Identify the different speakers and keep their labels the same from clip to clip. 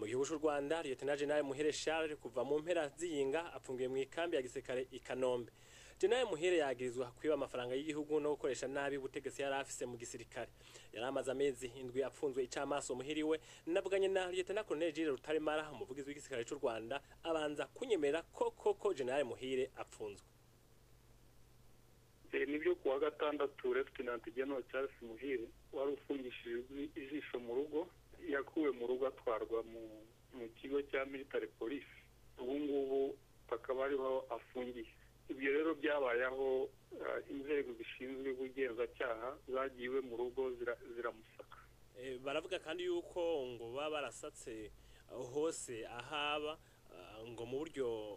Speaker 1: mu gihugu cy'u Rwanda Lieutenant General Muhire Charles kuva mu mpera ziyinga apfungiye mu ikambi ya gisirikare i Kanombe. General Muhire yagirizwa kwiba amafaranga y'igihugu no gukoresha nabi ubutegetsi yari afise mu gisirikare. Yari amaze amezi indwi apfunzwe icamaso muhiriwe. Nabuganye na Lieutenant Colonel Gilles Rutaremara umuvugizi w'igisirikare cy'u Rwanda abanza kunyemerera ko General Muhire apfunzwe.
Speaker 2: Nibyo kuwa gatandatu Lieutenant General Charles Muhire wari ufungishije ijisho mu rugo yakuwe mu rugo atwarwa mu kigo cya military police. Ubu ngubu akaba ariho afungiye. Ibyo rero byabayeho inzego zishinzwe ubugenzacyaha zagiwe mu rugo ziramusaka.
Speaker 1: Baravuga kandi yuko ngo baba barasatse hose ahaba ngo mu buryo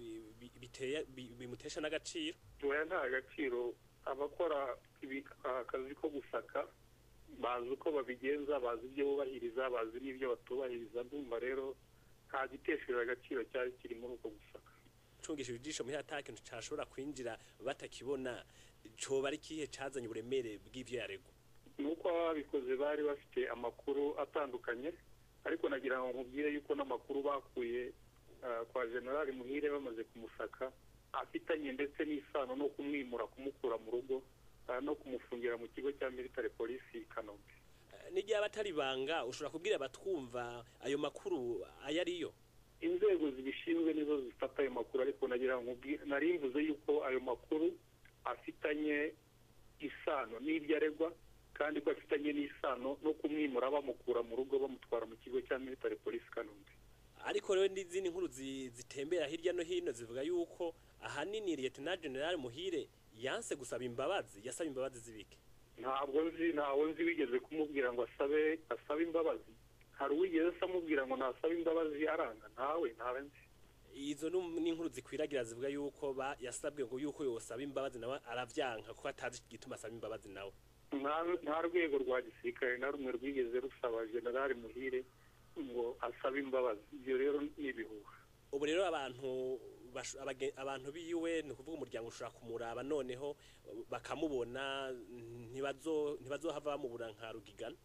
Speaker 1: bimutesha n'agaciro.
Speaker 2: Oya nta gaciro abakora akazi ko gusaka bazi uko babigenza, bazi ibyo bubahiriza, bazi n'ibyo batubahiriza. Ndumva rero nta giteshera agaciro cyari kiri muri uko gusaka.
Speaker 1: Cungishije ijisho muri atakintu cyashobora kwinjira batakibona coba ari kihe cazanye uburemere bw'ivyo yaregwa.
Speaker 2: Nuko ababikoze bari bafite amakuru atandukanye, ariko nagira ngo nkubwire yuko n'amakuru bakuye kwa General Muhire bamaze kumusaka afitanye ndetse n'isano no kumwimura kumukura mu rugo no kumufungira mu kigo cya military police i Kanombe.
Speaker 1: N'igihe abatari banga ushobora kubwira batwumva ayo makuru ayariyo.
Speaker 2: Inzego zibishinzwe nizo zifata ayo makuru, ariko nagira ngo narimvuze yuko ayo makuru afitanye isano n'ibyo aregwa, kandi ko afitanye n'isano no kumwimura bamukura mu rugo bamutwara mu kigo cya military police Kanombe.
Speaker 1: Ariko rero n'izindi nkuru zitembera hirya no hino zivuga yuko ahanini Lieutenant General Muhire yanse gusaba imbabazi, yasaba imbabazi zibike.
Speaker 2: Ntawo nzi wigeze kumubwira ngo asabe imbabazi. Hari uwigeze amubwira ngo nasaba imbabazi aranga? Ntawe nzi.
Speaker 1: Izo n'inkuru zikwiragira zivuga yuko yasabwe ngo yuko yosaba imbabazi nawe aravyanka kuko atazi igituma asaba imbabazi nawe.
Speaker 2: Nta rwego rwa gisirikare na rumwe rwigeze rusaba General Muhire ngo asabe imbabazi. Ibyo rero ni ibihuha.
Speaker 1: Ubu rero abantu biwe ni kuvuga umuryango ushaka kumuraba noneho bakamubona ntibazohava bamubura nka Rugigana.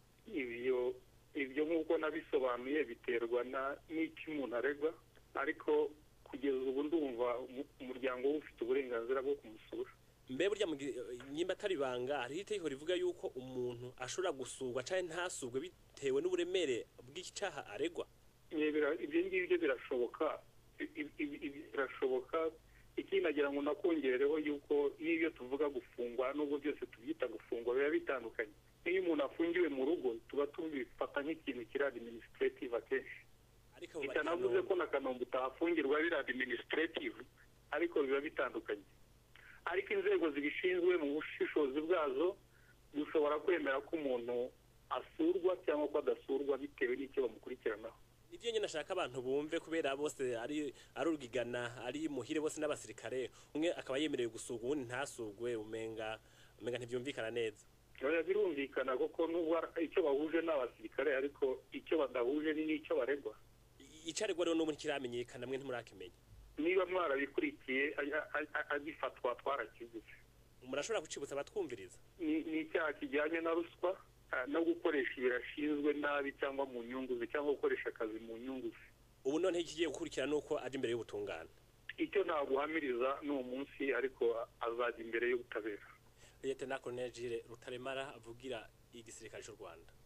Speaker 2: Ibyo nk'uko nabisobanuye biterwa n'iki umuntu aregwa, ariko kugeza ubu ndumva umuryango we ufite uburenganzira bwo kumusura.
Speaker 1: Mbe burya nyimba atari banga hari itegeko rivuga yuko umuntu ashobora gusurwa cyane ntasubwe bitewe n'uburemere bw'icyaha aregwa.
Speaker 2: Ibyo ngibyo birashoboka. Ikindi nagira ngo nakongereho yuko n'ibyo tuvuga gufungwa n'ubwo byose tubyita gufungwa biba bitandukanye. Iyo umuntu afungiwe mu rugo tuba tubifata nk'ikintu kiri administrative akenshi. Bitanavuze ko na Kanombe utahafungirwa biri administrative, ariko biba bitandukanye. Ariko inzego zibishinzwe mu bushishozi bwazo dushobora kwemera ko umuntu asurwa cyangwa ko adasurwa bitewe n'icyo bamukurikiranaho.
Speaker 1: Ibyo nyine nashaka abantu bumve, kubera bose ari Rugigana ari Muhire bose n'abasirikare, umwe akaba yemerewe gusurwa ubundi ntasugwe, umenga ntibyumvikana neza.
Speaker 2: Birumvikana koko n'ubwo icyo bahuje n'abasirikare, ariko icyo badahuje ni n'icyo baregwa.
Speaker 1: Icyo aregwa rero n'ubu ntikiramenya mwe ntimurakimenya.
Speaker 2: Niba mwarabikurikiye agifatwa twarakivuze.
Speaker 1: Murashobora gucibutsa abatwumviriza.
Speaker 2: Ni icyaha kijyanye na ruswa no gukoresha ibirashinzwe nabi cyangwa mu nyungu ze, cyangwa gukoresha akazi mu nyungu ze.
Speaker 1: Ubu none ikigiye gukurikira nuko aje imbere y'ubutungane.
Speaker 2: Icyo naguhamiriza n'uwo munsi, ariko azajya imbere y'ubutabera.
Speaker 1: Lieutenant Colonel Gilles Rutaremara avugira igisirikare cy'u Rwanda.